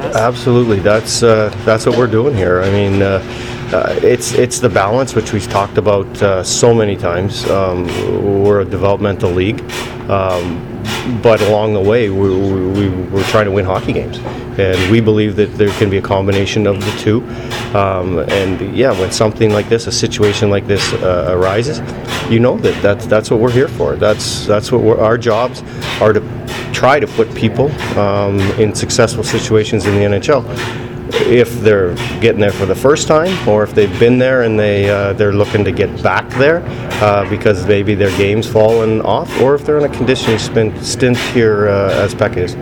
success? Absolutely, that's what we're doing here. I mean, it's the balance which we've talked about so many times. We're a developmental league, but along the way, we're trying to win hockey games, and we believe that there can be a combination of the two. And yeah, when something like this, a situation like this arises, you know that's what we're here for. That's what our jobs are, to try to put people in successful situations in the NHL. If they're getting there for the first time, or if they've been there and they're looking to get back there because maybe their game's fallen off, or if they're in a conditioning stint here as Pekka is.